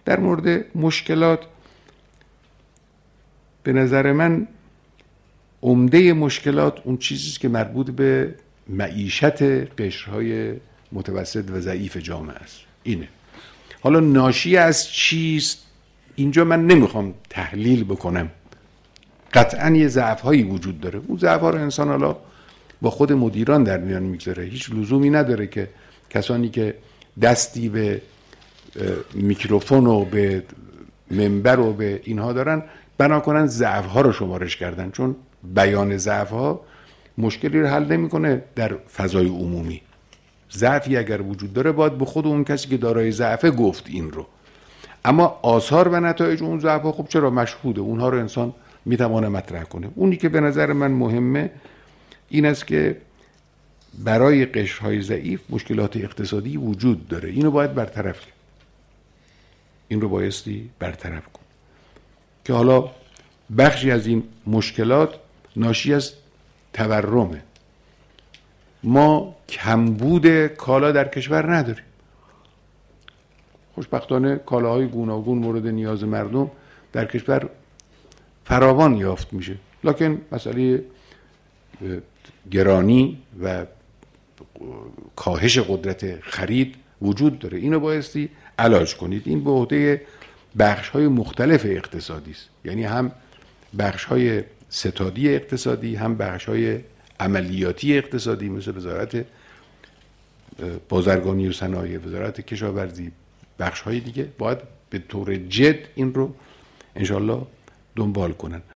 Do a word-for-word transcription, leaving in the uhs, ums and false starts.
در مورد مشکلات، به نظر من عمده مشکلات اون چیزیست که مربوط به معیشت قشرهای متوسط و ضعیف جامعه است. اینه. حالا ناشی از چیست؟ اینجا من نمیخوام تحلیل بکنم. قطعاً یه ضعف‌هایی وجود داره. اون ضعف‌ها رو انسان حالا با خود مدیران در میان میگذاره. هیچ لزومی نداره که کسانی که دستی به میکروفون و به منبر و به اینها دارن بنا کنن ضعف‌ها رو شمارش کردن، چون بیان ضعف‌ها مشکلی رو حل نمی‌کنه در فضای عمومی. ضعفی اگر وجود داره باید به خود اون کسی که دارای ضعفه گفت این رو. اما آثار و نتایج اون ضعف‌ها خب چرا مشهوده، اونها رو انسان میتونه مطرح کنه. اونی که به نظر من مهمه این است که برای قشرهای ضعیف مشکلات اقتصادی وجود داره، اینو باید برطرف کرد. این رو بایستی برطرف کن که حالا بخشی از این مشکلات ناشی از تورمه. ما کمبود کالا در کشور نداریم. خوشبختانه کالاهای گوناگون مورد نیاز مردم در کشور فراوان یافت میشه، لکن مسئله گرانی و کاهش قدرت خرید وجود داره. اینو بایستی علاج کنید. این به عهده بخش‌های مختلف اقتصادی است، یعنی هم بخش‌های ستادی اقتصادی، هم بخش‌های عملیاتی اقتصادی مثل وزارت بازرگانی و صنایع، وزارت کشاورزی، بخش‌های دیگه باید به طور جد این رو انشالله دنبال کنن.